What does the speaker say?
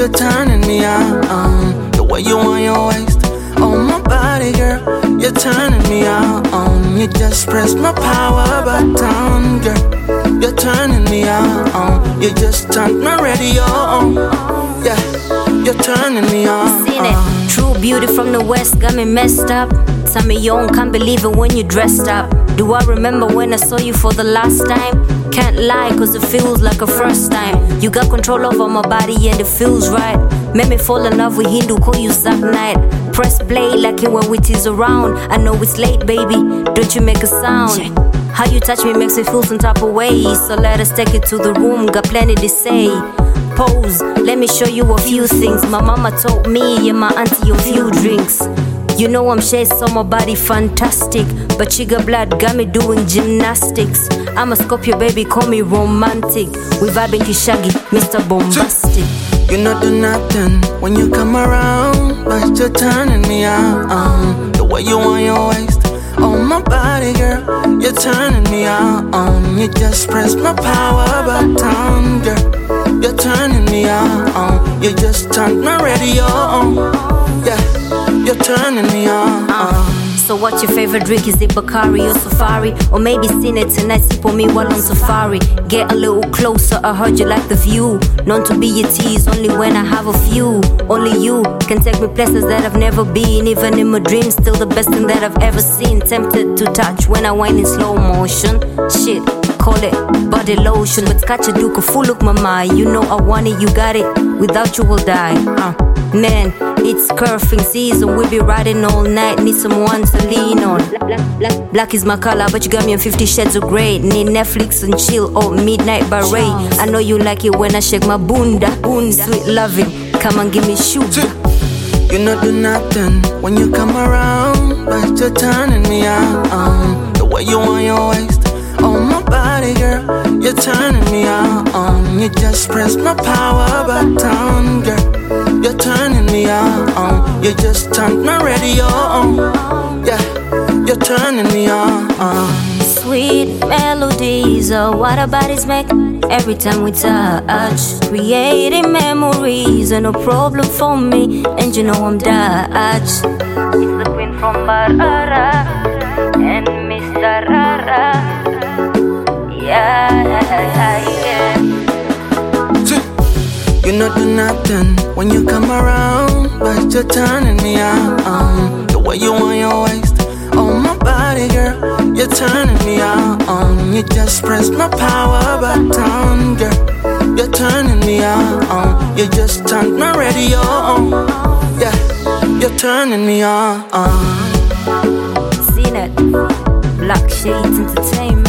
you're turning me on. The way you want your waist on my body, girl, you're turning me on. You just press my power button, girl, you're turning me on. You just turned my radio on. Yeah, you're turning me on. Seen it. True beauty from the west got me messed up. Tell me you can't believe it when you dressed up. Do I remember when I saw you for the last time? Can't lie, cause it feels like a first time. You got control over my body and it feels right. Made me fall in love with Hindu, call you Zack Knight. Press play like it when we tease around. I know it's late, baby, don't you make a sound. How you touch me makes me feel some type of way. So let us take it to the room, got plenty to say. Pose, let me show you a few things. My mama told me and my auntie a few drinks. You know I'm shade, so my body fantastic. But Chiga blood got me doing gymnastics. I'm a Scorpio, baby, call me romantic. We vibing to Shaggy, Mr. Bombastic. You not do nothing when you come around, but you're turning me on. The way you want your waist on my body, girl, you're turning me on. You just press my power button, girl, you're turning me on. You just turned my radio on. Yeah, you're turning me on. So what's your favorite drink? Is it Bacardi or Safari? Or maybe seen it tonight, sip on me while on safari. Get a little closer, I heard you like the view. Known to be your tease, only when I have a few. Only you can take me places that I've never been. Even in my dreams, still the best thing that I've ever seen. Tempted to touch when I whine in slow motion. Shit, call it body lotion. But catch a duke, full look mama. You know I want it, you got it. Without you will die. Man, it's curving season, we be riding all night. Need someone to lean on. Black is my color, but you got me on 50 shades of grey. Need Netflix and chill or midnight beret. I know you like it when I shake my bunda. Sweet loving, come and give me sugar. You not do nothing when you come around, but you're turning me on. The way you want your waist on my body, girl, you're turning me on. You just press my power button, girl, you're turning me on. You just turned my radio on. Yeah, you're turning me on. Sweet melodies are what our bodies make every time we touch. Creating memories and no problem for me. And you know I'm Dutch. It's the queen from Barara and Mr. Rara. Yeah. You not do nothing when you come around, but you're turning me on. The way you want your waist on my body, girl, you're turning me on. You just press my power button, girl, you're turning me on. You just turned my radio on. Yeah, you're turning me on. Seen it, Black Shades Entertainment.